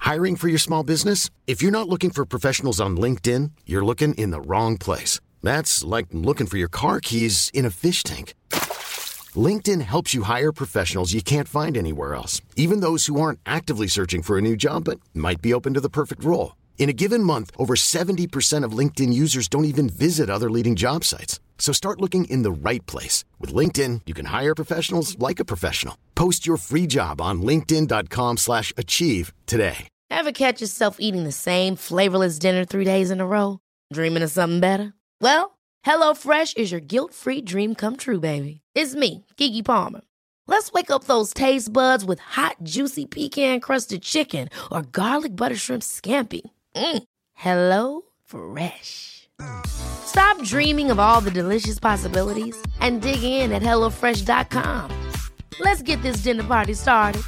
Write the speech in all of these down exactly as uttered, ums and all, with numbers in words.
Hiring for your small business? If you're not looking for professionals on LinkedIn, you're looking in the wrong place. That's like looking for your car keys in a fish tank. LinkedIn helps you hire professionals you can't find anywhere else, even those who aren't actively searching for a new job but might be open to the perfect role. In a given month, over seventy percent of LinkedIn users don't even visit other leading job sites. So start looking in the right place. With LinkedIn, you can hire professionals like a professional. Post your free job on linkedin.com slash achieve today. Ever catch yourself eating the same flavorless dinner three days in a row? Dreaming of something better? Well, HelloFresh is your guilt-free dream come true, baby. It's me, Keke Palmer. Let's wake up those taste buds with hot, juicy pecan-crusted chicken or garlic butter shrimp scampi. Mm. Hello Fresh. Stop dreaming of all the delicious possibilities and dig in at hello fresh dot com. Let's get this dinner party started.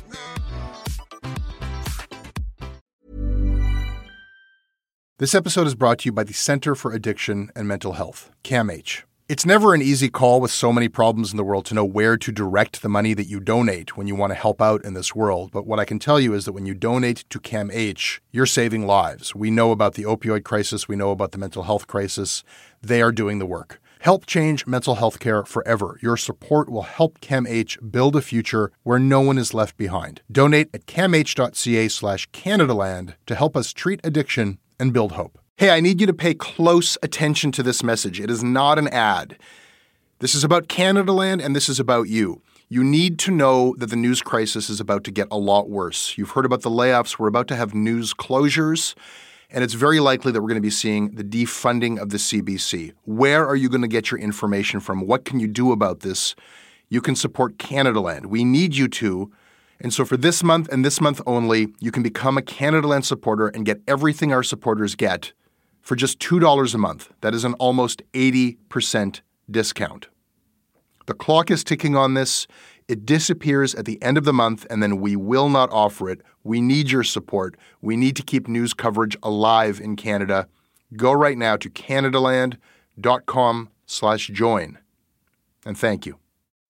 This episode is brought to you by the Center for Addiction and Mental Health, CAMH. It's never an easy call with so many problems in the world to know where to direct the money that you donate when you want to help out in this world. But what I can tell you is that when you donate to CAMH, you're saving lives. We know about the opioid crisis. We know about the mental health crisis. They are doing the work. Help change mental health care forever. Your support will help CAMH build a future where no one is left behind. Donate at camh.ca slash Canadaland to help us treat addiction and build hope. Hey, I need you to pay close attention to this message. It is not an ad. This is about Canadaland, and this is about you. You need to know that the news crisis is about to get a lot worse. You've heard about the layoffs. We're about to have news closures, and it's very likely that we're going to be seeing the defunding of the C B C. Where are you going to get your information from? What can you do about this? You can support Canadaland. We need you to. And so for this month and this month only, you can become a Canadaland supporter and get everything our supporters get for just two dollars a month. That is an almost eighty percent discount. The clock is ticking on this. It disappears at the end of the month, and then we will not offer it. We need your support. We need to keep news coverage alive in Canada. Go right now to canadaland.com slash join. And thank you.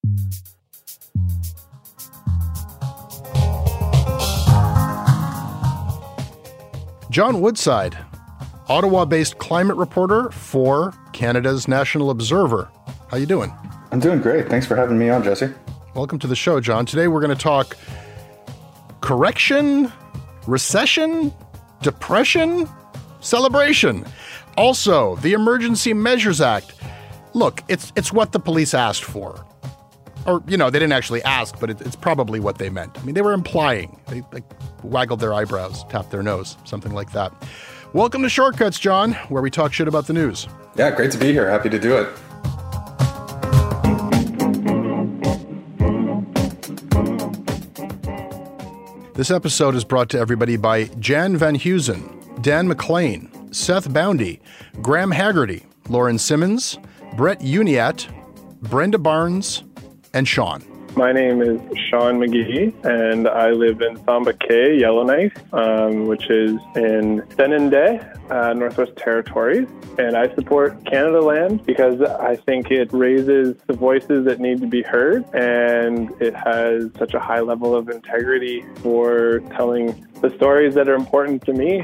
John Woodside, Ottawa-based climate reporter for Canada's National Observer. How you doing? I'm doing great. Thanks for having me on, Jesse. Welcome to the show, John. Today we're going to talk correction, recession, depression, celebration. Also, the Emergency Measures Act. Look, it's it's what the police asked for. Or, you know, they didn't actually ask, but it, it's probably what they meant. I mean, they were implying. They like waggled their eyebrows, tapped their nose, something like that. Welcome to Shortcuts, John, where we talk shit about the news. Yeah, great to be here. Happy to do it. This episode is brought to everybody by Jan Van Heusen, Dan McLean, Seth Boundy, Graham Haggerty, Lauren Simmons, Brett Uniat, Brenda Barnes, and Sean. My name is Sean McGee, and I live in Samba Cay, Yellowknife, um, which is in Denendeh, uh, Northwest Territories. And I support Canadaland because I think it raises the voices that need to be heard, and it has such a high level of integrity for telling the stories that are important to me.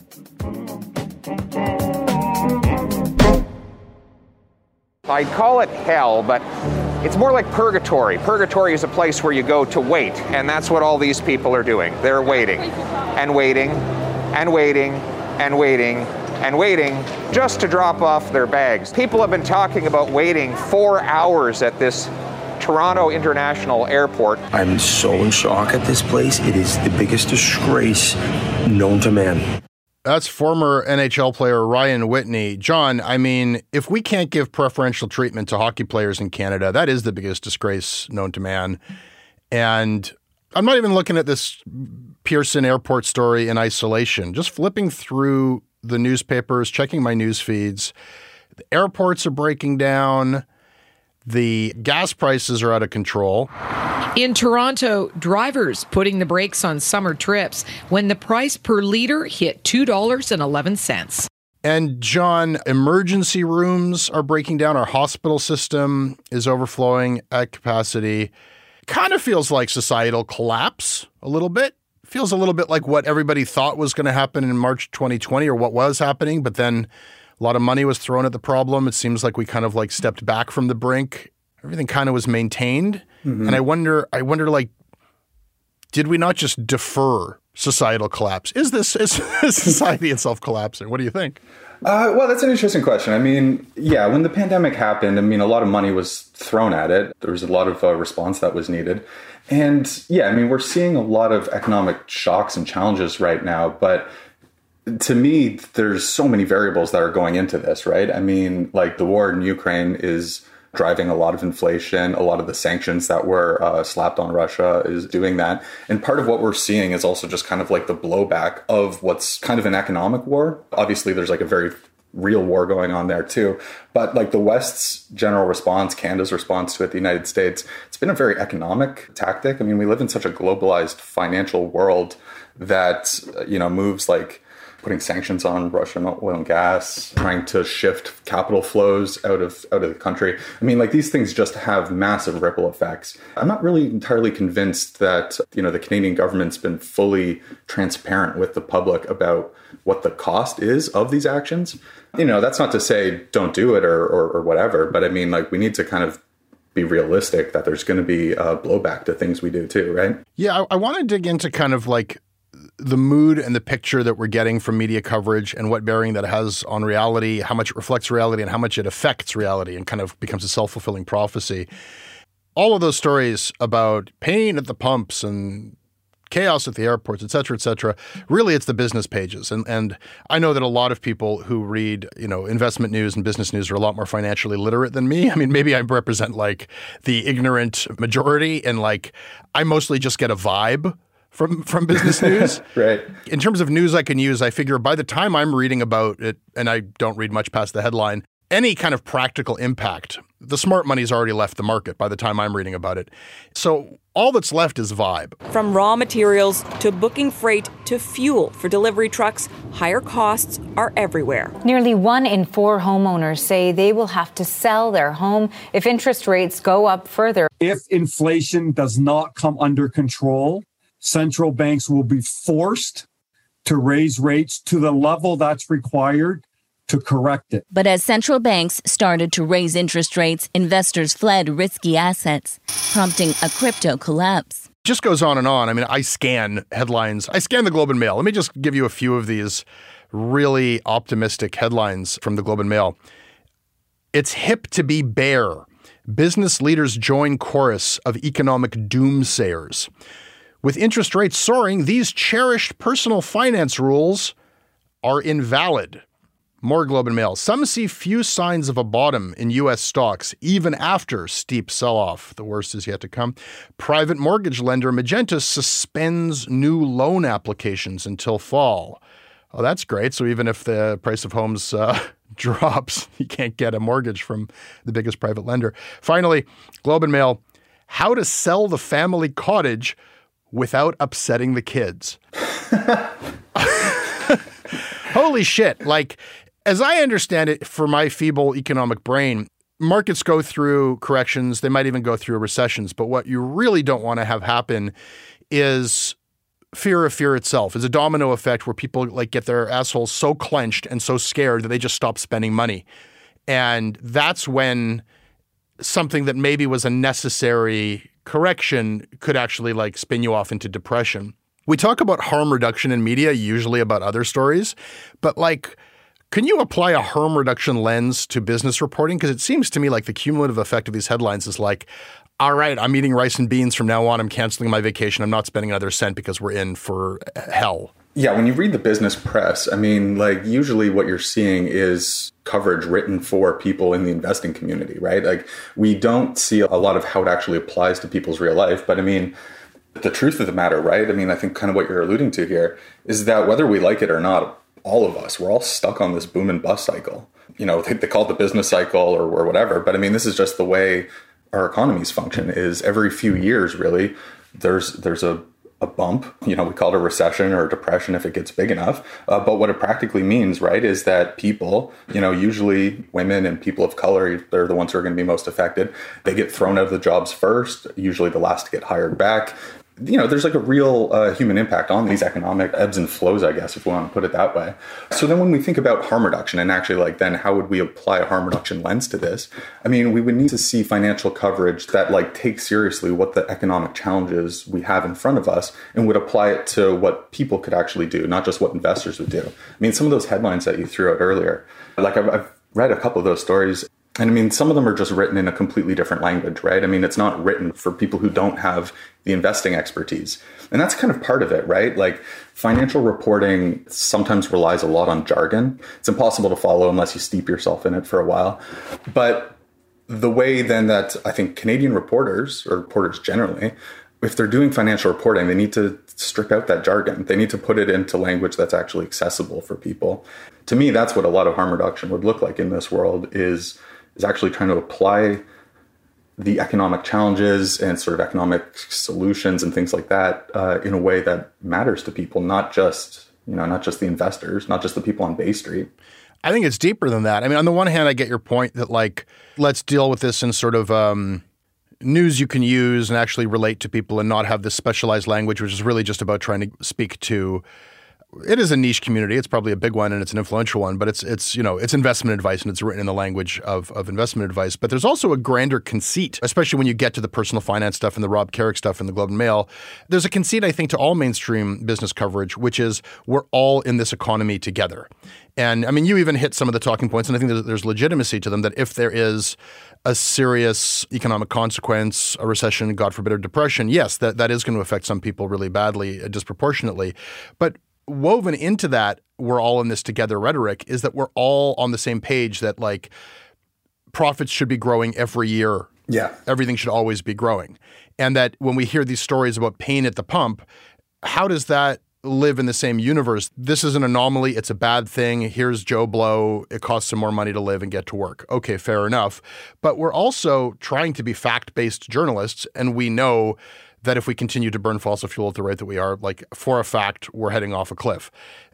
I'd call it hell, but it's more like purgatory. Purgatory is a place where you go to wait, and that's what all these people are doing. They're waiting, and waiting, and waiting, and waiting, and waiting, just to drop off their bags. People have been talking about waiting four hours at this Toronto International Airport. I'm so in shock at this place. It is the biggest disgrace known to man. That's former N H L player Ryan Whitney. John, I mean, if we can't give preferential treatment to hockey players in Canada, that is the biggest disgrace known to man. And I'm not even looking at this Pearson Airport story in isolation. Just flipping through the newspapers, checking my news feeds, the airports are breaking down. The gas prices are out of control. In Toronto, drivers putting the brakes on summer trips when the price per liter hit two dollars and eleven cents. And John, emergency rooms are breaking down. Our hospital system is overflowing at capacity. Kind of feels like societal collapse a little bit. feels a little bit like what everybody thought was going to happen in March twenty twenty, or what was happening, but then a lot of money was thrown at the problem. It seems like we kind of like stepped back from the brink. Everything kind of was maintained. Mm-hmm. And I wonder, I wonder, like, did we not just defer societal collapse? Is this is society itself collapsing? What do you think? Uh, well, that's an interesting question. I mean, yeah, when the pandemic happened, I mean, a lot of money was thrown at it. There was a lot of uh, response that was needed. And yeah, I mean, we're seeing a lot of economic shocks and challenges right now. But to me, there's so many variables that are going into this, right? I mean, like the war in Ukraine is driving a lot of inflation. A lot of the sanctions that were uh, slapped on Russia is doing that. And part of what we're seeing is also just kind of like the blowback of what's kind of an economic war. Obviously, there's like a very real war going on there too. But like the West's general response, Canada's response to it, the United States, it's been a very economic tactic. I mean, we live in such a globalized financial world that, you know, moves like putting sanctions on Russian oil and gas, trying to shift capital flows out of out of the country. I mean, like these things just have massive ripple effects. I'm not really entirely convinced that, you know, the Canadian government's been fully transparent with the public about what the cost is of these actions. You know, that's not to say don't do it or or, or whatever, but I mean, like we need to kind of be realistic that there's going to be a blowback to things we do too, right? Yeah, I, I want to dig into kind of like the mood and the picture that we're getting from media coverage and what bearing that has on reality, how much it reflects reality and how much it affects reality and kind of becomes a self-fulfilling prophecy. All of those stories about pain at the pumps and chaos at the airports, et cetera, et cetera, really it's the business pages. And and I know that a lot of people who read, you know, investment news and business news are a lot more financially literate than me. I mean, maybe I represent like the ignorant majority and like I mostly just get a vibe from from business news. Right. In terms of news I can use, I figure by the time I'm reading about it, and I don't read much past the headline, any kind of practical impact, the smart money's already left the market by the time I'm reading about it. So all that's left is vibe. From raw materials to booking freight to fuel for delivery trucks, higher costs are everywhere. Nearly one in four homeowners say they will have to sell their home if interest rates go up further. If inflation does not come under control, central banks will be forced to raise rates to the level that's required to correct it. But as central banks started to raise interest rates, investors fled risky assets, prompting a crypto collapse. Just goes on and on. I mean, I scan headlines. I scan the Globe and Mail. Let me just give you a few of these really optimistic headlines from the Globe and Mail. It's hip to be bear. Business leaders join chorus of economic doomsayers. With interest rates soaring, these cherished personal finance rules are invalid. More Globe and Mail. Some see few signs of a bottom in U S stocks, even after steep sell-off. The worst is yet to come. Private mortgage lender Magenta suspends new loan applications until fall. Oh, that's great. So even if the price of homes uh, drops, you can't get a mortgage from the biggest private lender. Finally, Globe and Mail. How to sell the family cottage without upsetting the kids. Holy shit. Like, as I understand it, for my feeble economic brain, markets go through corrections. They might even go through recessions. But what you really don't want to have happen is fear of fear itself. Is a domino effect where people like get their assholes so clenched and so scared that they just stop spending money. And that's when something that maybe was a necessary correction could actually like spin you off into depression. We talk about harm reduction in media, usually about other stories, but like, can you apply a harm reduction lens to business reporting? Because it seems to me like the cumulative effect of these headlines is like, all right, I'm eating rice and beans from now on. I'm canceling my vacation. I'm not spending another cent because we're in for hell. Yeah, when you read the business press, I mean, like usually what you're seeing is coverage written for people in the investing community, right? Like we don't see a lot of how it actually applies to people's real life. But I mean, the truth of the matter, right? I mean, I think kind of what you're alluding to here is that whether we like it or not, all of us, we're all stuck on this boom and bust cycle. You know, they, they call it the business cycle or, or whatever. But I mean, this is just the way our economies function is every few years, really, there's there's a a bump, you know, we call it a recession or a depression if it gets big enough. Uh, but what it practically means, right, is that people, you know, usually women and people of color, they're the ones who are going to be most affected. They get thrown out of the jobs first, usually the last to get hired back. you know, there's like a real uh, human impact on these economic ebbs and flows, I guess, if we want to put it that way. So then when we think about harm reduction and actually like then how would we apply a harm reduction lens to this? I mean, we would need to see financial coverage that like takes seriously what the economic challenges we have in front of us and would apply it to what people could actually do, not just what investors would do. I mean, some of those headlines that you threw out earlier, like I've, I've read a couple of those stories. And I mean, some of them are just written in a completely different language, right? I mean, it's not written for people who don't have the investing expertise. And that's kind of part of it, right? Like financial reporting sometimes relies a lot on jargon. It's impossible to follow unless you steep yourself in it for a while. But the way then that I think Canadian reporters or reporters generally, if they're doing financial reporting, they need to strip out that jargon. They need to put it into language that's actually accessible for people. To me, that's what a lot of harm reduction would look like in this world is is actually trying to apply the economic challenges and sort of economic solutions and things like that uh, in a way that matters to people, not just, you know, not just the investors, not just the people on Bay Street. I think it's deeper than that. I mean, on the one hand, I get your point that like, let's deal with this in sort of um, news you can use and actually relate to people and not have this specialized language, which is really just about trying to speak to. It is a niche community. It's probably a big one and it's an influential one, but it's, it's you know, it's investment advice and it's written in the language of, of investment advice. But there's also a grander conceit, especially when you get to the personal finance stuff and the Rob Carrick stuff in the Globe and Mail. There's a conceit, I think, to all mainstream business coverage, which is we're all in this economy together. And I mean, you even hit some of the talking points, and I think there's, there's legitimacy to them that if there is a serious economic consequence, a recession, God forbid, or depression, yes, that, that is going to affect some people really badly, uh, disproportionately. But woven into that, we're all in this together rhetoric is that we're all on the same page that like profits should be growing every year. Yeah. Everything should always be growing. And that when we hear these stories about pain at the pump, how does that live in the same universe? This is an anomaly. It's a bad thing. Here's Joe Blow. It costs some more money to live and get to work. Okay, fair enough. But we're also trying to be fact-based journalists, and we know that if we continue to burn fossil fuel at the rate that we are, like for a fact, we're heading off a cliff.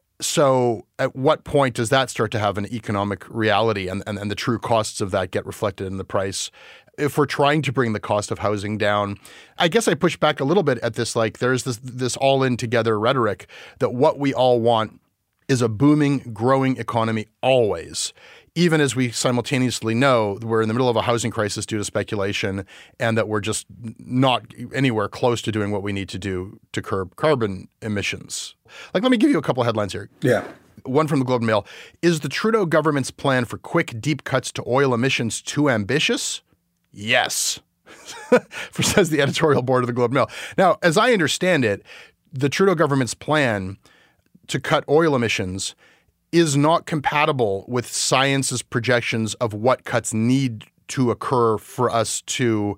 So at what point does that start to have an economic reality and, and, and the true costs of that get reflected in the price? If we're trying to bring the cost of housing down, I guess I push back a little bit at this, like there's this, this all in together rhetoric that what we all want is a booming, growing economy always. Even as we simultaneously know we're in the middle of a housing crisis due to speculation and that we're just not anywhere close to doing what we need to do to curb carbon emissions. Like, let me give you a couple of headlines here. Yeah. One from the Globe and Mail. Is the Trudeau government's plan for quick, deep cuts to oil emissions too ambitious? Yes, for says the editorial board of the Globe and Mail. Now, as I understand it, the Trudeau government's plan to cut oil emissions is not compatible with science's projections of what cuts need to occur for us to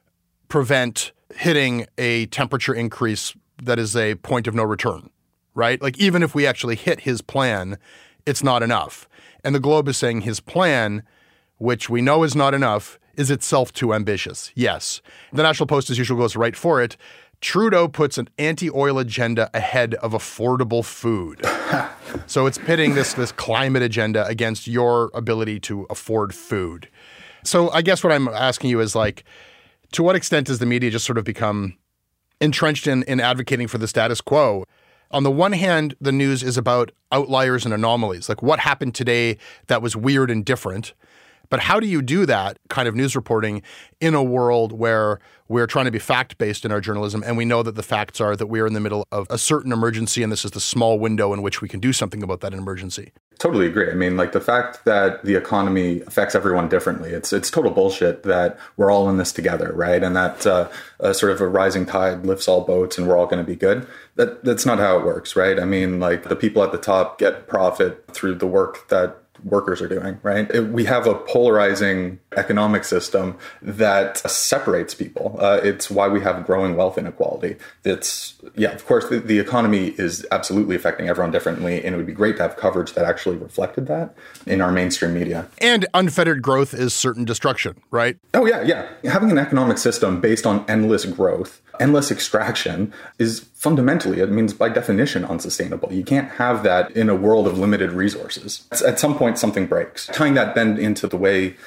prevent hitting a temperature increase that is a point of no return, right? Like even if we actually hit his plan, it's not enough. And the Globe is saying his plan, which we know is not enough, is itself too ambitious. Yes. The National Post, as usual, goes right for it. Trudeau puts an anti-oil agenda ahead of affordable food. So it's pitting this, this climate agenda against your ability to afford food. So I guess what I'm asking you is like, to what extent does the media just sort of become entrenched in, in advocating for the status quo? On the one hand, the news is about outliers and anomalies, like what happened today that was weird and different. But how do you do that kind of news reporting in a world where we're trying to be fact-based in our journalism and we know that the facts are that we are in the middle of a certain emergency and this is the small window in which we can do something about that emergency? Totally agree. I mean, like the fact that the economy affects everyone differently, it's it's total bullshit that we're all in this together, right? And that uh, uh, sort of a rising tide lifts all boats and we're all going to be good. That That's not how it works, right? I mean, like the people at the top get profit through the work that workers are doing, right? It, we have a polarizing economic system that separates people. Uh, it's why we have growing wealth inequality. It's, yeah, of course, the, the economy is absolutely affecting everyone differently, and it would be great to have coverage that actually reflected that in our mainstream media. And unfettered growth is certain destruction, right? Oh, yeah, yeah. Having an economic system based on endless growth, endless extraction is fundamentally, it means by definition, unsustainable. You can't have that in a world of limited resources. At some point, something breaks. Tying that then into the way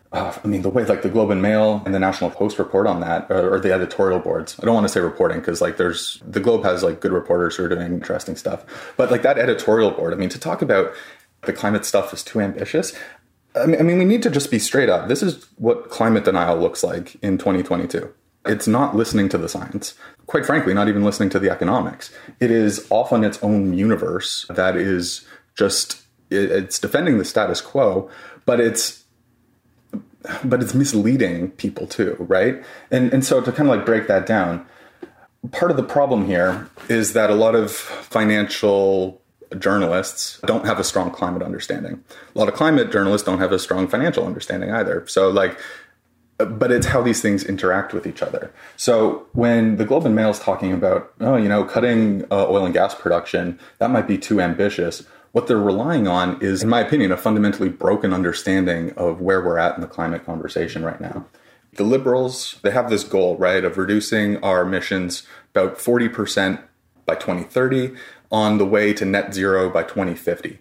Uh, I mean, the way like the Globe and Mail and the National Post report on that, or, or the editorial boards. I don't want to say reporting because like there's the Globe has like good reporters who are doing interesting stuff. But like that editorial board, I mean, to talk about the climate stuff is too ambitious. I mean, I mean, we need to just be straight up. This is what climate denial looks like in twenty twenty-two. It's not listening to the science. Quite frankly, not even listening to the economics. It is off on its own universe that is just, it, it's defending the status quo, but it's but it's misleading people too, right? And and so to kind of like break that down, part of the problem here is that a lot of financial journalists don't have a strong climate understanding. A lot of climate journalists don't have a strong financial understanding either. So like, but it's how these things interact with each other. So when the Globe and Mail is talking about, oh, you know, cutting uh, oil and gas production, that might be too ambitious. What they're relying on is, in my opinion, a fundamentally broken understanding of where we're at in the climate conversation right now. The Liberals, they have this goal, right, of reducing our emissions about forty percent by twenty thirty on the way to net zero by twenty fifty.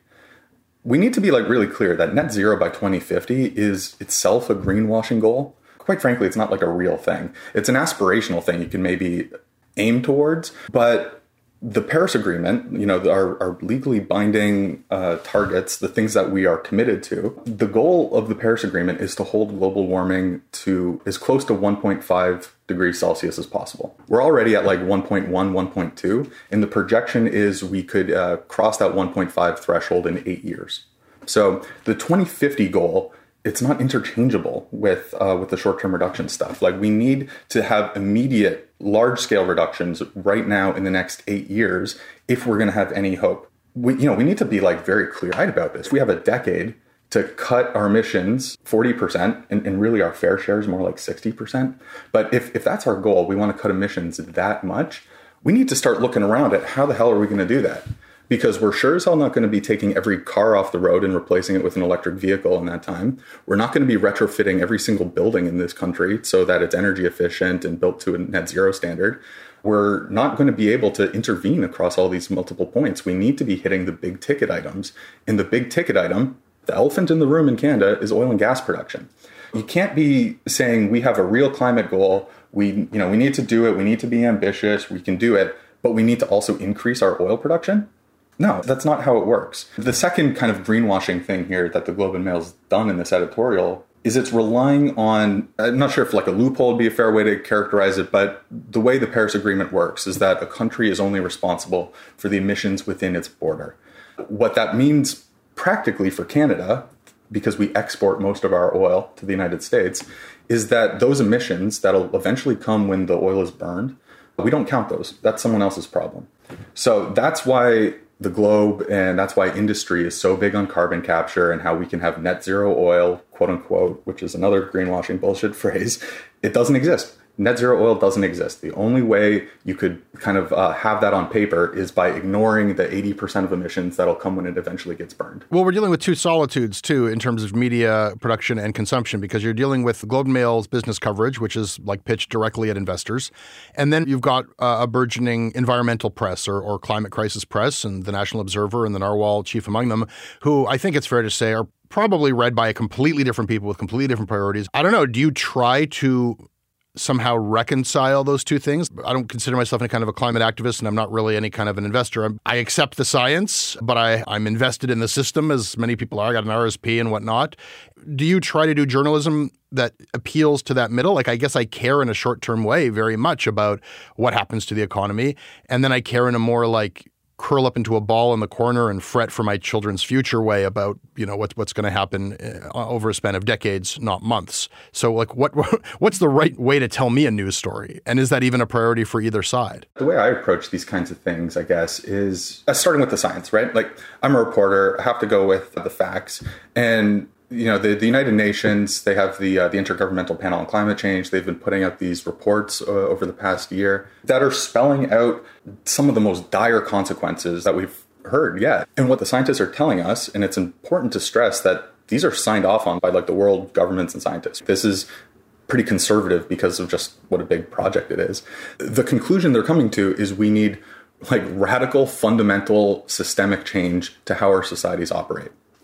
We need to be like really clear that net zero by twenty fifty is itself a greenwashing goal. Quite frankly, it's not like a real thing. It's an aspirational thing you can maybe aim towards, but the Paris Agreement, you know, our, our legally binding uh, targets, the things that we are committed to, the goal of the Paris Agreement is to hold global warming to as close to one point five degrees Celsius as possible. We're already at like one point one, one point two, and the projection is we could uh, cross that one point five threshold in eight years. So the twenty fifty goal, it's not interchangeable with uh, with the short-term reduction stuff. Like we need to have immediate large-scale reductions right now in the next eight years if we're going to have any hope. We, you know, we need to be like very clear-eyed about this. We have a decade to cut our emissions forty percent, and, and really our fair share is more like sixty percent. But if, if that's our goal, we want to cut emissions that much, we need to start looking around at how the hell are we going to do that? Because we're sure as hell not going to be taking every car off the road and replacing it with an electric vehicle in that time. We're not going to be retrofitting every single building in this country so that it's energy efficient and built to a net zero standard. We're not going to be able to intervene across all these multiple points. We need to be hitting the big ticket items. And the big ticket item, the elephant in the room in Canada, is oil and gas production. You can't be saying we have a real climate goal. We, you know, we need to do it. We need to be ambitious. We can do it. But we need to also increase our oil production. No, that's not how it works. The second kind of greenwashing thing here that the Globe and Mail's done in this editorial is it's relying on, I'm not sure if like a loophole would be a fair way to characterize it, but the way the Paris Agreement works is that a country is only responsible for the emissions within its border. What that means practically for Canada, because we export most of our oil to the United States, is that those emissions that'll eventually come when the oil is burned, we don't count those. That's someone else's problem. So that's why the Globe, and that's why industry is so big on carbon capture and how we can have net zero oil, quote unquote, which is another greenwashing bullshit phrase. It doesn't exist. Net zero oil doesn't exist. The only way you could kind of uh, have that on paper is by ignoring the eighty percent of emissions that'll come when it eventually gets burned. Well, we're dealing with two solitudes, too, in terms of media production and consumption, because you're dealing with Globe and Mail's business coverage, which is like pitched directly at investors. And then you've got uh, a burgeoning environmental press or, or climate crisis press, and the National Observer and the Narwhal chief among them, who I think it's fair to say are probably read by completely different people with completely different priorities. I don't know. Do you try to somehow reconcile those two things? I don't consider myself any kind of a climate activist, and I'm not really any kind of an investor. I'm, I accept the science, but I, I'm invested in the system, as many people are. I got an R S P and whatnot. Do you try to do journalism that appeals to that middle? Like, I guess I care in a short-term way very much about what happens to the economy, and then I care in a more like curl up into a ball in the corner and fret for my children's future way about, you know, what, what's going to happen over a span of decades, not months. So like what what's the right way to tell me a news story? And is that even a priority for either side? The way I approach these kinds of things, I guess, is uh, starting with the science, right? Like I'm a reporter, I have to go with the facts. And you know, the, the United Nations, they have the uh, the Intergovernmental Panel on Climate Change. They've been putting out these reports uh, over the past year that are spelling out some of the most dire consequences that we've heard yet. And what the scientists are telling us, and it's important to stress that these are signed off on by like the world governments and scientists. This is pretty conservative because of just what a big project it is. The conclusion they're coming to is we need like radical, fundamental, systemic change to how our societies operate.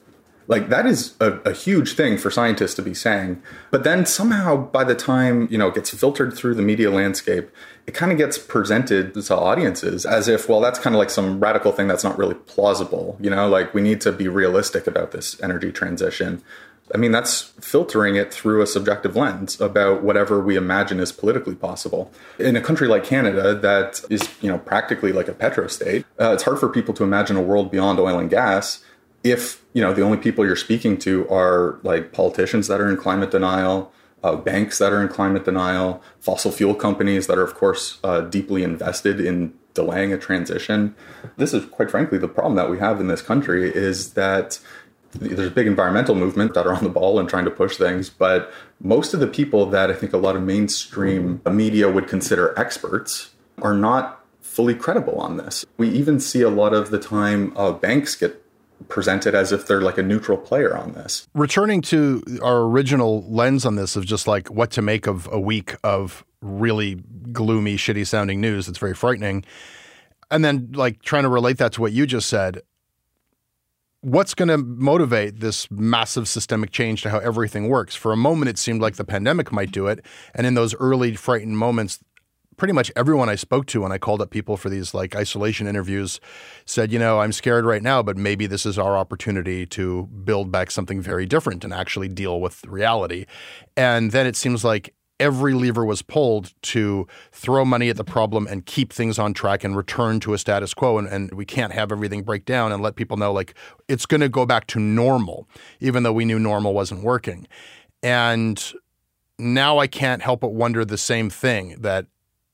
Like, that is a, a huge thing for scientists to be saying. But then somehow by the time, you know, it gets filtered through the media landscape, it kind of gets presented to audiences as if, well, that's kind of like some radical thing that's not really plausible. You know, like, we need to be realistic about this energy transition. I mean, that's filtering it through a subjective lens about whatever we imagine is politically possible. In a country like Canada that is, you know, practically like a petrostate, uh, it's hard for people to imagine a world beyond oil and gas if, you know, the only people you're speaking to are like politicians that are in climate denial, uh, banks that are in climate denial, fossil fuel companies that are, of course, uh, deeply invested in delaying a transition. This is, quite frankly, the problem that we have in this country is that there's a big environmental movement that are on the ball and trying to push things, but most of the people that I think a lot of mainstream media would consider experts are not fully credible on this. We even see a lot of the time uh, banks get presented as if they're like a neutral player on this. Returning to our original lens on this of just like what to make of a week of really gloomy, shitty sounding news that's very frightening, and then like trying to relate that to what you just said, what's going to motivate this massive systemic change to how everything works? For a moment, it seemed like the pandemic might do it. And in those early frightened moments, pretty much everyone I spoke to when I called up people for these like isolation interviews said, you know, I'm scared right now, but maybe this is our opportunity to build back something very different and actually deal with reality. And then it seems like every lever was pulled to throw money at the problem and keep things on track and return to a status quo. And, and we can't have everything break down and let people know like it's going to go back to normal, even though we knew normal wasn't working. And now I can't help but wonder the same thing, that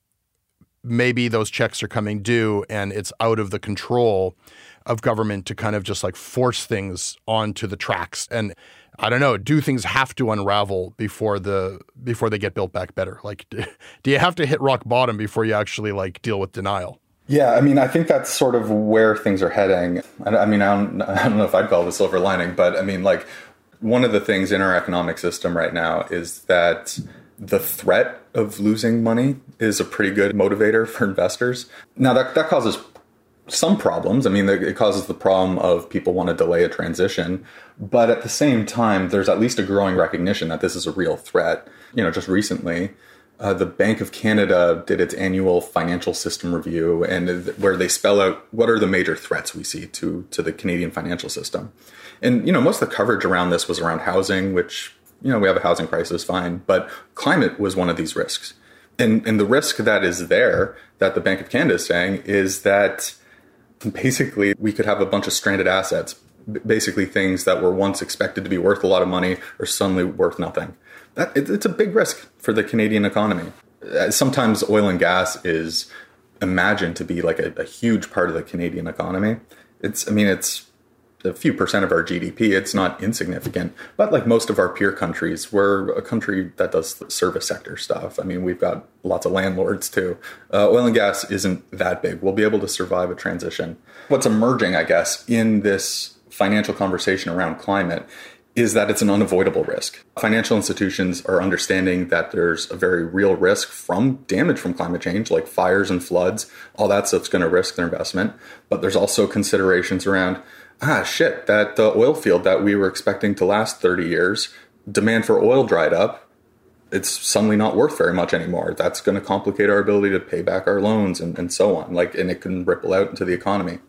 maybe those checks are coming due and it's out of the control of government to kind of just like force things onto the tracks. And I don't know, do things have to unravel before the before they get built back better? Like, do you have to hit rock bottom before you actually like deal with denial? Yeah, I mean, I think that's sort of where things are heading. I mean, I don't, I don't know if I'd call it a silver lining, but I mean, like, one of the things in our economic system right now is that the threat of losing money is a pretty good motivator for investors. Now, that that causes some problems. I mean, it causes the problem of people want to delay a transition. But at the same time, there's at least a growing recognition that this is a real threat. You know, just recently, uh, the Bank of Canada did its annual financial system review, and where they spell out what are the major threats we see to, to the Canadian financial system. And, you know, most of the coverage around this was around housing, which, you know, we have a housing crisis, fine. But climate was one of these risks. And, and the risk that is there, that the Bank of Canada is saying, is that basically we could have a bunch of stranded assets, basically things that were once expected to be worth a lot of money are suddenly worth nothing. That, it, it's a big risk for the Canadian economy. Uh, sometimes oil and gas is imagined to be like a, a huge part of the Canadian economy. It's, I mean, it's a few percent of our G D P. It's not insignificant, but like most of our peer countries, we're a country that does service sector stuff. I mean, we've got lots of landlords too. Uh, oil and gas isn't that big. We'll be able to survive a transition. What's emerging, I guess, in this financial conversation around climate is that it's an unavoidable risk. Financial institutions are understanding that there's a very real risk from damage from climate change, like fires and floods. All that stuff's going to risk their investment. But there's also considerations around, ah, shit, that the oil field that we were expecting to last thirty years, demand for oil dried up. It's suddenly not worth very much anymore. That's going to complicate our ability to pay back our loans and, and so on. Like, and it can ripple out into the economy.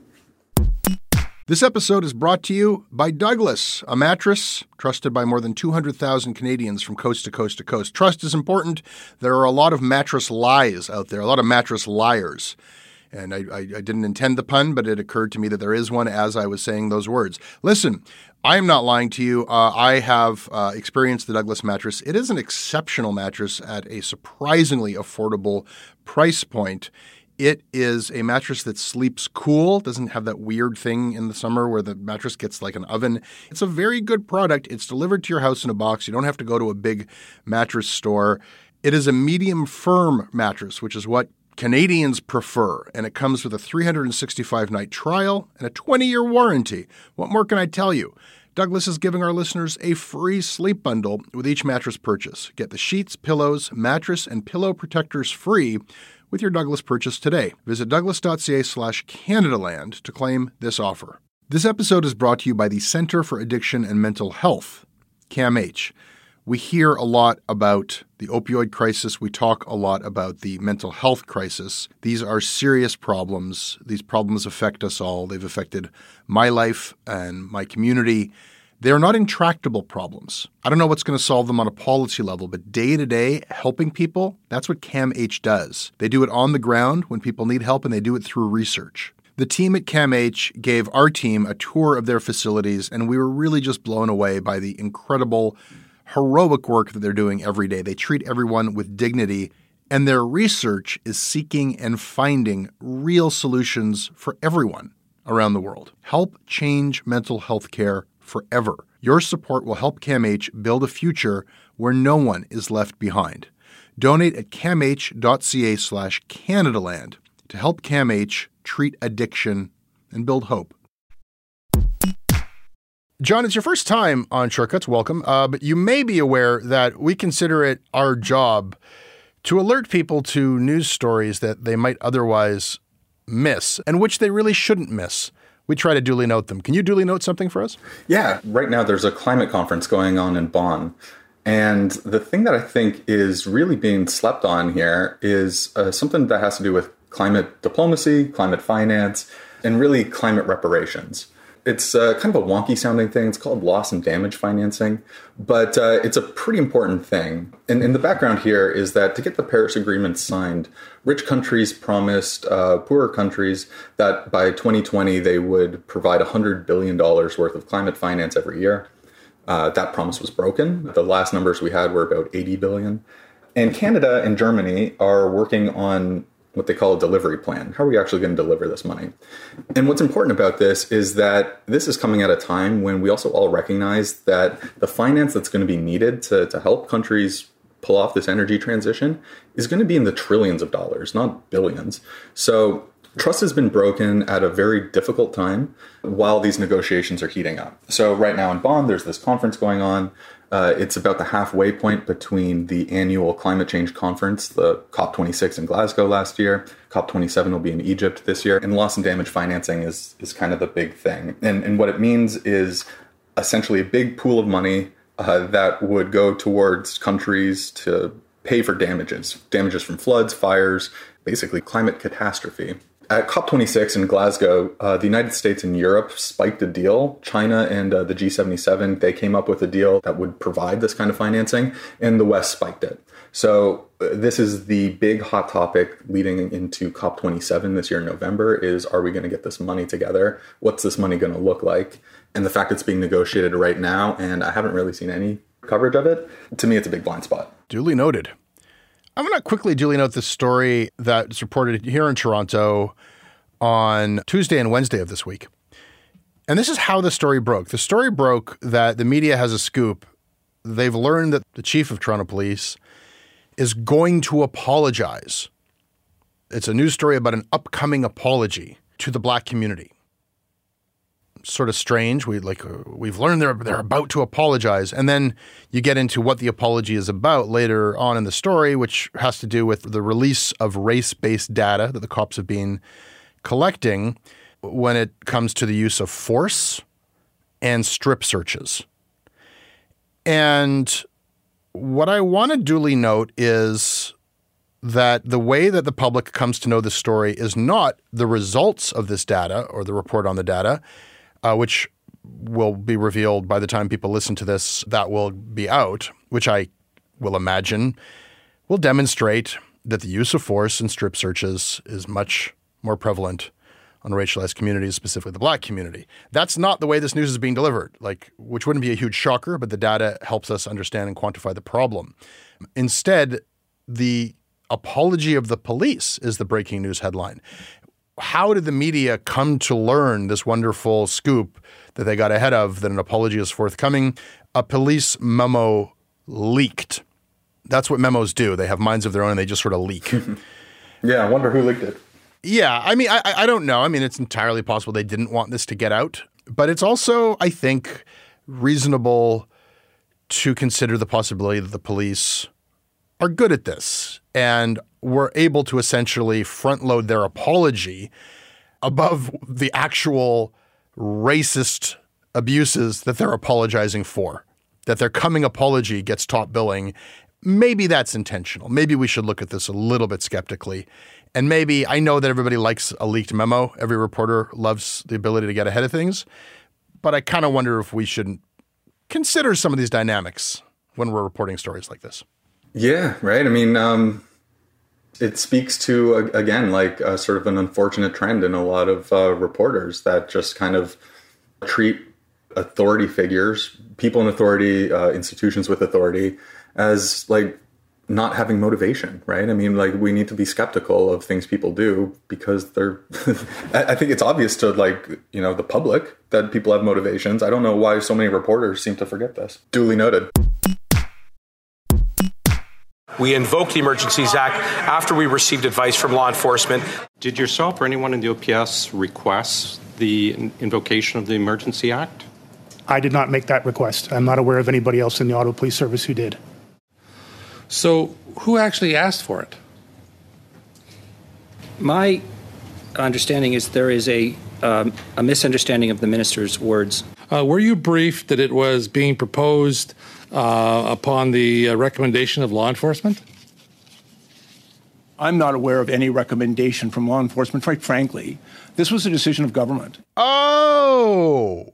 This episode is brought to you by Douglas, a mattress trusted by more than two hundred thousand Canadians from coast to coast to coast. Trust is important. There are a lot of mattress lies out there, a lot of mattress liars. And I, I, I didn't intend the pun, but it occurred to me that there is one as I was saying those words. Listen, I am not lying to you. Uh, I have uh, experienced the Douglas mattress. It is an exceptional mattress at a surprisingly affordable price point. It is a mattress that sleeps cool, doesn't have that weird thing in the summer where the mattress gets like an oven. It's a very good product. It's delivered to your house in a box. You don't have to go to a big mattress store. It is a medium firm mattress, which is what Canadians prefer, and it comes with a three hundred sixty-five night trial and a twenty-year warranty. What more can I tell you? Douglas is giving our listeners a free sleep bundle with each mattress purchase. Get the sheets, pillows, mattress, and pillow protectors free with your Douglas purchase today. Visit douglas.ca slash Canadaland to claim this offer. This episode is brought to you by the Center for Addiction and Mental Health, C A M H. We hear a lot about the opioid crisis. We talk a lot about the mental health crisis. These are serious problems. These problems affect us all. They've affected my life and my community. They are not intractable problems. I don't know what's going to solve them on a policy level, but day to day, helping people, that's what C A M H does. They do it on the ground when people need help, and they do it through research. The team at C A M H gave our team a tour of their facilities, and we were really just blown away by the incredible, heroic work that they're doing every day. They treat everyone with dignity, and their research is seeking and finding real solutions for everyone around the world. Help change mental health care forever. Your support will help C A M H build a future where no one is left behind. Donate at camh.ca slash Canadaland to help C A M H treat addiction and build hope. John, it's your first time on Shortcuts. Welcome. Uh, but you may be aware that we consider it our job to alert people to news stories that they might otherwise miss and which they really shouldn't miss. We try to duly note them. Can you duly note something for us? Yeah. Right now, there's a climate conference going on in Bonn. And the thing that I think is really being slept on here is uh, something that has to do with climate diplomacy, climate finance, and really climate reparations. It's uh, kind of a wonky sounding thing. It's called loss and damage financing, but uh, it's a pretty important thing. And, and the background here is that to get the Paris Agreement signed, rich countries promised uh, poorer countries that by twenty twenty they would provide one hundred billion dollars worth of climate finance every year. Uh, that promise was broken. The last numbers we had were about eighty billion dollars. And Canada and Germany are working on what they call a delivery plan. How are we actually going to deliver this money? And what's important about this is that this is coming at a time when we also all recognize that the finance that's going to be needed to, to help countries pull off this energy transition is going to be in the trillions of dollars, not billions. So trust has been broken at a very difficult time while these negotiations are heating up. So right now in Bonn, there's this conference going on. Uh, it's about the halfway point between the annual climate change conference, the COP twenty-six in Glasgow last year. COP twenty-seven will be in Egypt this year. And loss and damage financing is, is kind of the big thing. And, and what it means is essentially a big pool of money uh, that would go towards countries to pay for damages, damages from floods, fires, basically climate catastrophe. At COP twenty-six in Glasgow, uh, the United States and Europe spiked a deal. China and uh, the G seventy-seven, they came up with a deal that would provide this kind of financing, and the West spiked it. So uh, this is the big hot topic leading into COP twenty-seven this year in November is, are we going to get this money together? What's this money going to look like? And the fact that it's being negotiated right now, and I haven't really seen any coverage of it, to me, it's a big blind spot. Duly noted. I'm going to quickly duly note this story that's reported here in Toronto on Tuesday and Wednesday of this week. And this is how the story broke. The story broke that the media has a scoop. They've learned that the chief of Toronto Police is going to apologize. It's a news story about an upcoming apology to the Black community. Sort of strange. We like uh, we've learned they're they're about to apologize, and then you get into what the apology is about later on in the story, which has to do with the release of race-based data that the cops have been collecting when it comes to the use of force and strip searches. And what I want to duly note is that the way that the public comes to know the story is not the results of this data or the report on the data, Uh, which will be revealed by the time people listen to this, that will be out, which I will imagine will demonstrate that the use of force and strip searches is much more prevalent on racialized communities, specifically the Black community. That's not the way this news is being delivered, like, which wouldn't be a huge shocker, but the data helps us understand and quantify the problem. Instead, the apology of the police is the breaking news headline. How did the media come to learn this wonderful scoop that they got ahead of, that an apology is forthcoming? A police memo leaked. That's what memos do. They have minds of their own and they just sort of leak. Yeah, I wonder who leaked it. Yeah, I mean, I, I don't know. I mean, it's entirely possible they didn't want this to get out. But it's also, I think, reasonable to consider the possibility that the police are good at this and were able to essentially front load their apology above the actual racist abuses that they're apologizing for, that their coming apology gets top billing. Maybe that's intentional. Maybe we should look at this a little bit skeptically. And maybe, I know that everybody likes a leaked memo. Every reporter loves the ability to get ahead of things. But I kind of wonder if we shouldn't consider some of these dynamics when we're reporting stories like this. Yeah, right. I mean, um, it speaks to, uh, again, like uh, sort of an unfortunate trend in a lot of uh, reporters that just kind of treat authority figures, people in authority, uh, institutions with authority, as like not having motivation, right? I mean, like, we need to be skeptical of things people do because they're, I think it's obvious to, like, you know, the public that people have motivations. I don't know why so many reporters seem to forget this. Duly noted. We invoked the Emergencies Act after we received advice from law enforcement. Did yourself or anyone in the O P S request the invocation of the Emergency Act? I did not make that request. I'm not aware of anybody else in the Ottawa Police Service who did. So who actually asked for it? My understanding is there is a, um, a misunderstanding of the minister's words. Uh, were you briefed that it was being proposed uh, upon the uh, recommendation of law enforcement? I'm not aware of any recommendation from law enforcement, quite frankly. This was a decision of government. Oh!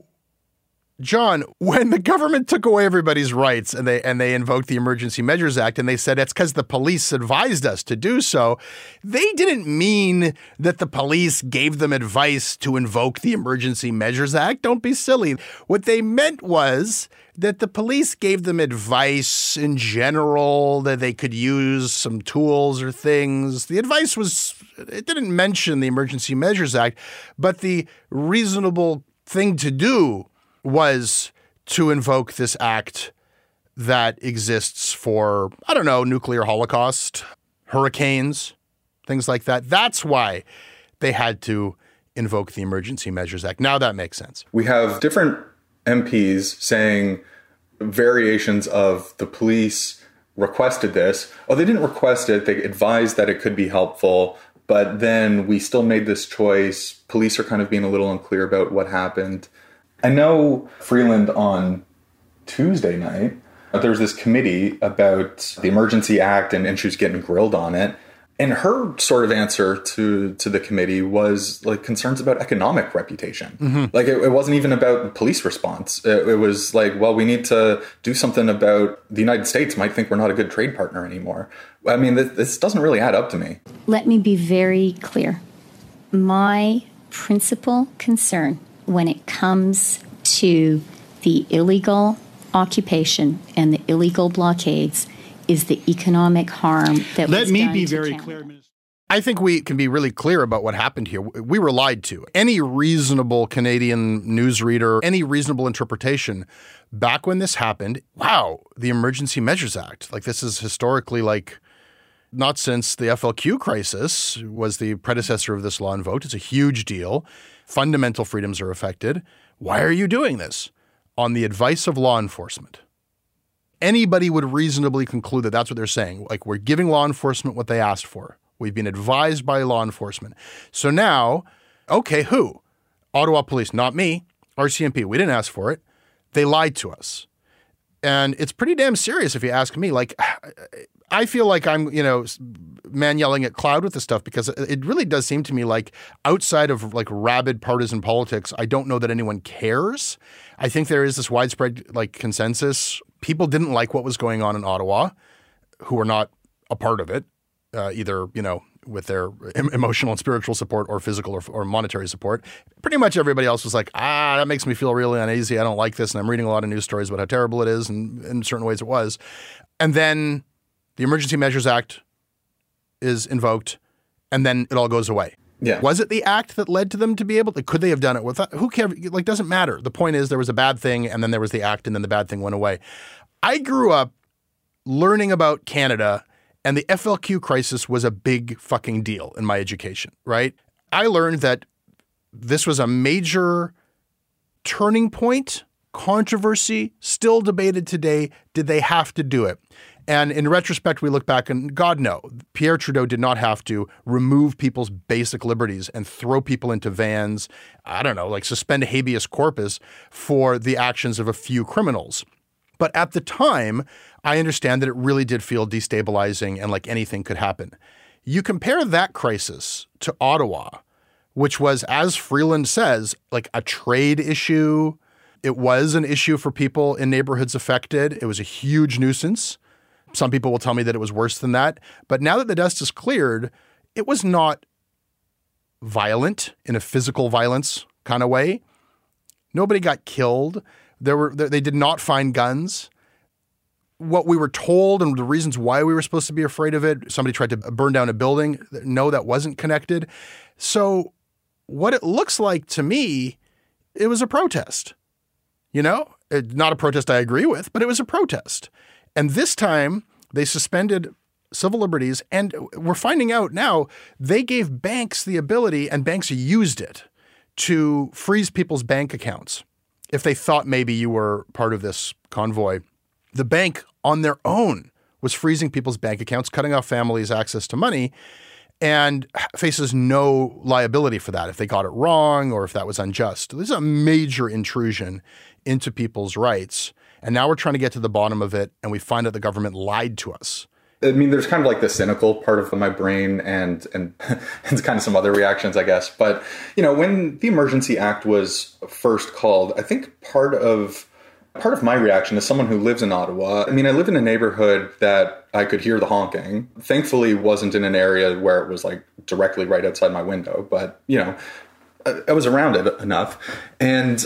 John, when the government took away everybody's rights and they and they invoked the Emergency Measures Act and they said it's because the police advised us to do so, they didn't mean that the police gave them advice to invoke the Emergency Measures Act. Don't be silly. What they meant was that the police gave them advice in general, that they could use some tools or things. The advice was, it didn't mention the Emergency Measures Act, but the reasonable thing to do was to invoke this act that exists for, I don't know, nuclear holocaust, hurricanes, things like that. That's why they had to invoke the Emergency Measures Act. Now that makes sense. We have different M Ps saying variations of the police requested this. Oh, they didn't request it. They advised that it could be helpful, but then we still made this choice. Police are kind of being a little unclear about what happened. I know Freeland on Tuesday night, there was this committee about the Emergency Act and, and she was getting grilled on it. And her sort of answer to, to the committee was like concerns about economic reputation. Mm-hmm. Like it, it wasn't even about police response. It, it was like, well, we need to do something about the United States might think we're not a good trade partner anymore. I mean, this, this doesn't really add up to me. Let me be very clear. My principal concern when it comes to the illegal occupation and the illegal blockades is the economic harm that Let was me done be to very Canada. clear, Minister. I think we can be really clear about what happened here. We were lied to. Any reasonable Canadian newsreader, any reasonable interpretation, back when this happened, wow, the Emergency Measures Act. Like, this is historically like, not since the F L Q crisis was the predecessor of this law invoked. It's a huge deal. Fundamental freedoms are affected. Why are you doing this? On the advice of law enforcement. Anybody would reasonably conclude that that's what they're saying. Like, we're giving law enforcement what they asked for. We've been advised by law enforcement. So now, okay, who? Ottawa Police, not me. R C M P, we didn't ask for it. They lied to us. And it's pretty damn serious if you ask me. Like, I feel like I'm, you know, man yelling at cloud with this stuff because it really does seem to me like outside of like rabid partisan politics, I don't know that anyone cares. I think there is this widespread like consensus. People didn't like what was going on in Ottawa, who were not a part of it, uh, either, you know, with their emotional and spiritual support or physical or, or monetary support. Pretty much everybody else was like, ah, that makes me feel really uneasy. I don't like this. And I'm reading a lot of news stories about how terrible it is. And in certain ways it was. And then the Emergency Measures Act is invoked and then it all goes away. Yeah. Was it the act that led to them to be able to, could they have done it without, who cares? Like, doesn't matter. The point is there was a bad thing and then there was the act and then the bad thing went away. I grew up learning about Canada and the F L Q crisis was a big fucking deal in my education, right? I learned that this was a major turning point, controversy, still debated today. Did they have to do it? And in retrospect, we look back and God no, Pierre Trudeau did not have to remove people's basic liberties and throw people into vans, I don't know, like suspend habeas corpus for the actions of a few criminals. But at the time, I understand that it really did feel destabilizing and like anything could happen. You compare that crisis to Ottawa, which was, as Freeland says, like a trade issue. It was an issue for people in neighborhoods affected. It was a huge nuisance. Some people will tell me that it was worse than that. But now that the dust is cleared, it was not violent in a physical violence kind of way. Nobody got killed. There were they did not find guns. What we were told and the reasons why we were supposed to be afraid of it, somebody tried to burn down a building. No, that wasn't connected. So what it looks like to me, it was a protest. You know, it, not a protest I agree with, but it was a protest. And this time they suspended civil liberties, and we're finding out now they gave banks the ability, and banks used it, to freeze people's bank accounts if they thought maybe you were part of this convoy. The bank on their own was freezing people's bank accounts, cutting off families' access to money, and faces no liability for that if they got it wrong or if that was unjust. This is a major intrusion into people's rights. And now we're trying to get to the bottom of it, and we find out the government lied to us. I mean, there's kind of like the cynical part of my brain and and, and kind of some other reactions, I guess. But, you know, when the Emergency Act was first called, I think part of part of my reaction as someone who lives in Ottawa, I mean, I live in a neighborhood that I could hear the honking. Thankfully, wasn't in an area where it was like directly right outside my window. But, you know, I, I was around it enough. And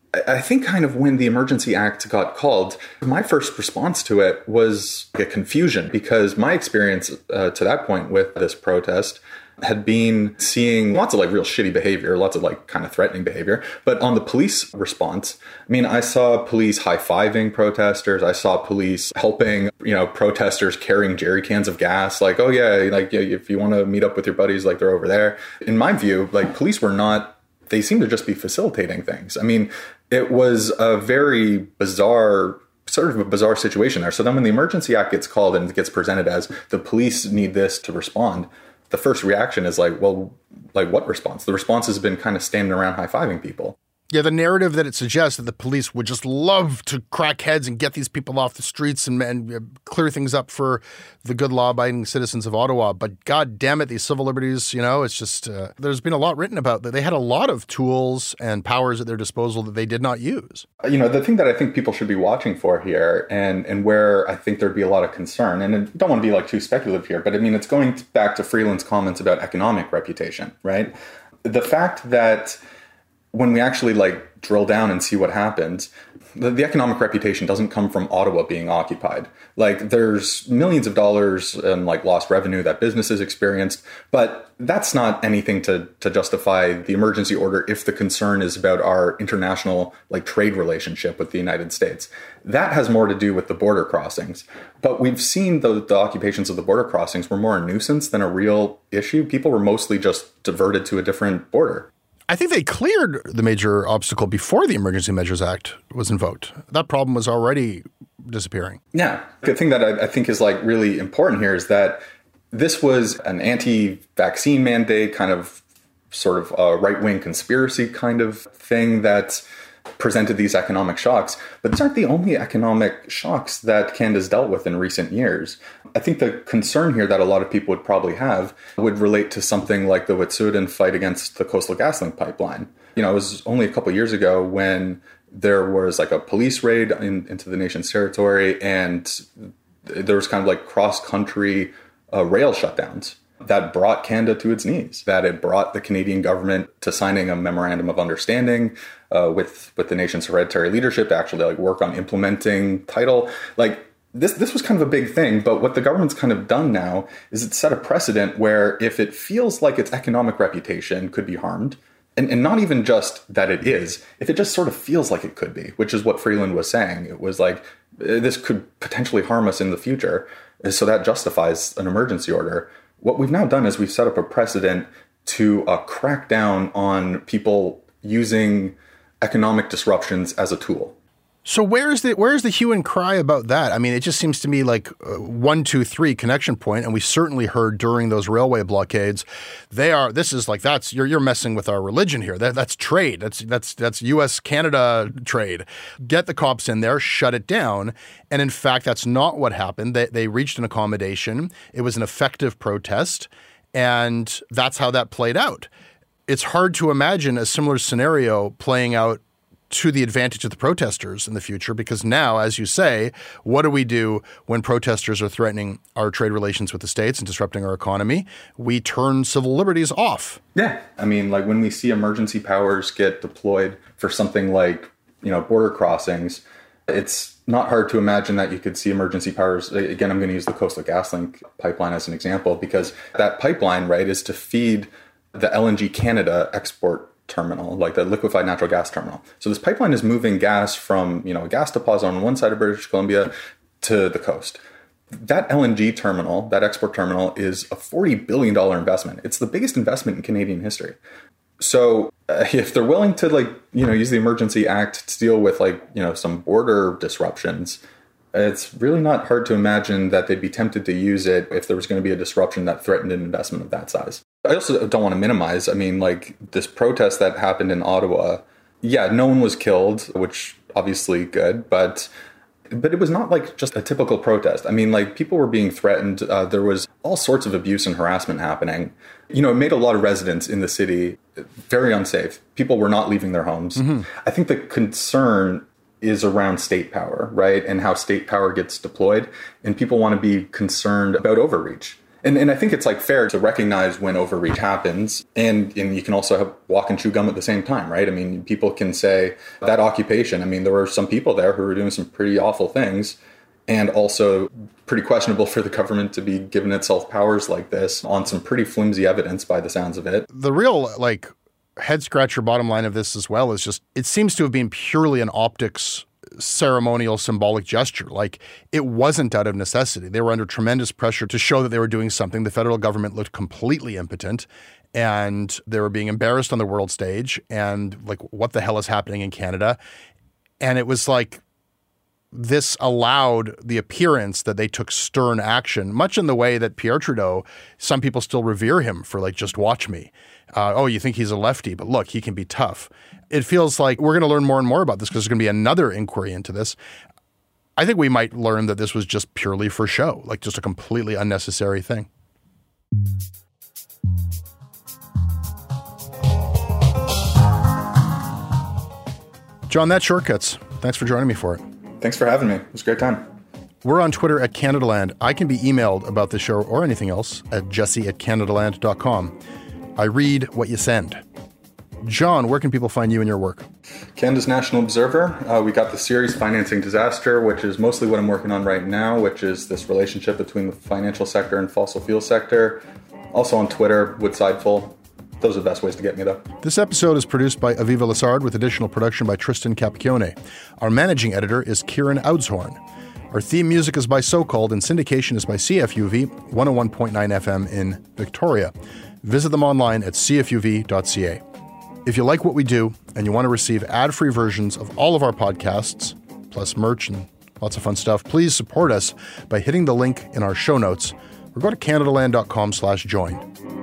I think kind of when the Emergency Act got called, my first response to it was a confusion, because my experience uh, to that point with this protest had been seeing lots of like real shitty behavior, lots of like kind of threatening behavior. But on the police response, I mean, I saw police high-fiving protesters. I saw police helping, you know, protesters carrying jerry cans of gas. Like, oh yeah, like if you want to meet up with your buddies, like they're over there. In my view, like police were not, they seemed to just be facilitating things. I mean, it was a very bizarre, sort of a bizarre situation there. So then when the Emergency Act gets called and it gets presented as the police need this to respond, the first reaction is like, well, like what response? The response has been kind of standing around high-fiving people. Yeah, the narrative that it suggests that the police would just love to crack heads and get these people off the streets and, and clear things up for the good law-abiding citizens of Ottawa. But God damn it, these civil liberties, you know, it's just, uh, there's been a lot written about that. They had a lot of tools and powers at their disposal that they did not use. You know, the thing that I think people should be watching for here, and, and where I think there'd be a lot of concern, and I don't want to be like too speculative here, but I mean, it's going back to Freeland's comments about economic reputation, right? The fact that when we actually like drill down and see what happens, the, the economic reputation doesn't come from Ottawa being occupied. Like there's millions of dollars in like lost revenue that businesses experienced, but that's not anything to to justify the emergency order if the concern is about our international like trade relationship with the United States. That has more to do with the border crossings. But we've seen the, the occupations of the border crossings were more a nuisance than a real issue. People were mostly just diverted to a different border. I think they cleared the major obstacle before the Emergency Measures Act was invoked. That problem was already disappearing. Yeah. The thing that I, I think is like really important here is that this was an anti-vaccine mandate, kind of sort of a right-wing conspiracy kind of thing that presented these economic shocks. But these aren't the only economic shocks that Canada's dealt with in recent years. I think the concern here that a lot of people would probably have would relate to something like the Wet'suwet'en fight against the Coastal GasLink pipeline. You know, it was only a couple of years ago when there was like a police raid in, into the nation's territory, and there was kind of like cross-country uh, rail shutdowns that brought Canada to its knees, that it brought the Canadian government to signing a memorandum of understanding uh, with with the nation's hereditary leadership to actually like work on implementing title. Like this this was kind of a big thing, but what the government's kind of done now is it's set a precedent where if it feels like its economic reputation could be harmed, and, and not even just that it is, if it just sort of feels like it could be, which is what Freeland was saying, it was like, this could potentially harm us in the future, so that justifies an emergency order. What we've now done is we've set up a precedent to uh, crack down on people using economic disruptions as a tool. So where's the where's the hue and cry about that? I mean, it just seems to me like uh, one, two, three connection point, and we certainly heard during those railway blockades, they are. This is like that's you're you're messing with our religion here. That that's trade. That's that's that's U S Canada trade. Get the cops in there, shut it down, and in fact, that's not what happened. They they reached an accommodation. It was an effective protest, and that's how that played out. It's hard to imagine a similar scenario playing out to the advantage of the protesters in the future, because now, as you say, what do we do when protesters are threatening our trade relations with the states and disrupting our economy? We turn civil liberties off. Yeah. I mean, like when we see emergency powers get deployed for something like, you know, border crossings, it's not hard to imagine that you could see emergency powers. Again, I'm going to use the Coastal GasLink pipeline as an example, because that pipeline, right, is to feed the L N G Canada export terminal, like the liquefied natural gas terminal. So this pipeline is moving gas from, you know, a gas deposit on one side of British Columbia to the coast. That L N G terminal, that export terminal, is a forty billion dollars investment. It's the biggest investment in Canadian history. So uh, if they're willing to, like, you know, use the Emergency Act to deal with, like, you know, some border disruptions, it's really not hard to imagine that they'd be tempted to use it if there was going to be a disruption that threatened an investment of that size. I also don't want to minimize. I mean, like this protest that happened in Ottawa, yeah, no one was killed, which obviously good, but but it was not like just a typical protest. I mean, like people were being threatened. Uh, there was all sorts of abuse and harassment happening. You know, it made a lot of residents in the city very unsafe. People were not leaving their homes. Mm-hmm. I think the concern is around state power, right? And how state power gets deployed. And people want to be concerned about overreach. And and I think it's like fair to recognize when overreach happens, and, and you can also have, walk and chew gum at the same time, right? I mean, people can say that occupation, I mean, there were some people there who were doing some pretty awful things, and also pretty questionable for the government to be giving itself powers like this on some pretty flimsy evidence by the sounds of it. The real, like, head scratcher bottom line of this as well is just, it seems to have been purely an optics ceremonial symbolic gesture. Like it wasn't out of necessity. They were under tremendous pressure to show that they were doing something. The federal government looked completely impotent and they were being embarrassed on the world stage and like, what the hell is happening in Canada? And it was like, this allowed the appearance that they took stern action, much in the way that Pierre Trudeau, some people still revere him for like, just watch me. Uh, oh, you think he's a lefty, but look, he can be tough. It feels like we're going to learn more and more about this because there's going to be another inquiry into this. I think we might learn that this was just purely for show, like just a completely unnecessary thing. John, that's Shortcuts. Thanks for joining me for it. Thanks for having me. It was a great time. We're on Twitter at Canadaland. I can be emailed about this show or anything else at jesse at canadaland dot com. I read what you send. John, where can people find you and your work? Canada's National Observer. Uh, we got the series Financing Disaster, which is mostly what I'm working on right now, which is this relationship between the financial sector and fossil fuel sector. Also on Twitter, Woodsideful. Those are the best ways to get me, though. This episode is produced by Aviva Lessard with additional production by Tristan Capacchione. Our managing editor is Kieran Oudshorn. Our theme music is by So Called, and syndication is by C F U V, one oh one point nine F M in Victoria. Visit them online at c f u v dot c a. If you like what we do and you want to receive ad-free versions of all of our podcasts, plus merch and lots of fun stuff, please support us by hitting the link in our show notes or go to canadaland dot com slash join.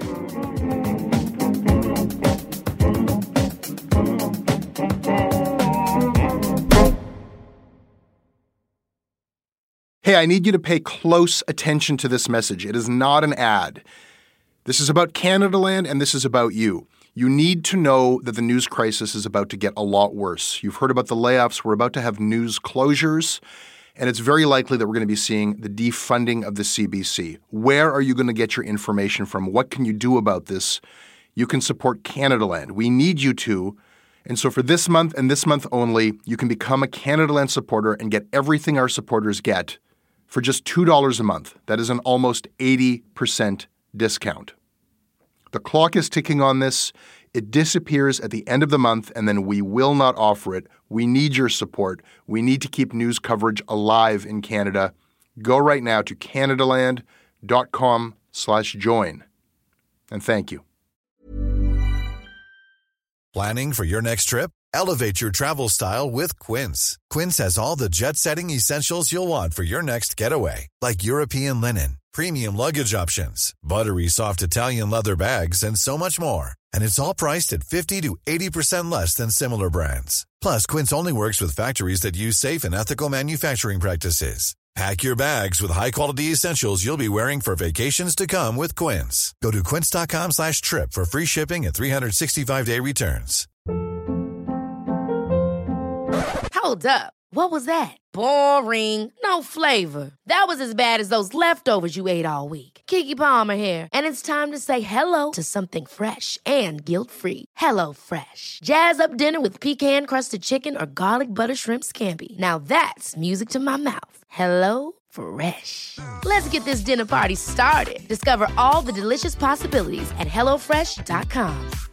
Hey, I need you to pay close attention to this message. It is not an ad. This is about Canadaland and this is about you. You need to know that the news crisis is about to get a lot worse. You've heard about the layoffs. We're about to have news closures, and it's very likely that we're going to be seeing the defunding of the C B C. Where are you going to get your information from? What can you do about this? You can support Canadaland. We need you to. And so for this month and this month only, you can become a Canadaland supporter and get everything our supporters get for just two dollars a month. That is an almost eighty percent discount. The clock is ticking on this. It disappears at the end of the month, and then we will not offer it. We need your support. We need to keep news coverage alive in Canada. Go right now to canadaland dot com slash join. And thank you. Planning for your next trip? Elevate your travel style with Quince. Quince has all the jet-setting essentials you'll want for your next getaway, like European linen, premium luggage options, buttery soft Italian leather bags, and so much more. And it's all priced at fifty to eighty percent less than similar brands. Plus, Quince only works with factories that use safe and ethical manufacturing practices. Pack your bags with high-quality essentials you'll be wearing for vacations to come with Quince. Go to quince.com slash trip for free shipping and three sixty-five day returns. Hold up. What was that? Boring. No flavor. That was as bad as those leftovers you ate all week. Keke Palmer here, and it's time to say hello to something fresh and guilt-free. Hello Fresh. Jazz up dinner with pecan-crusted chicken or garlic butter shrimp scampi. Now that's music to my mouth. Hello Fresh. Let's get this dinner party started. Discover all the delicious possibilities at hello fresh dot com.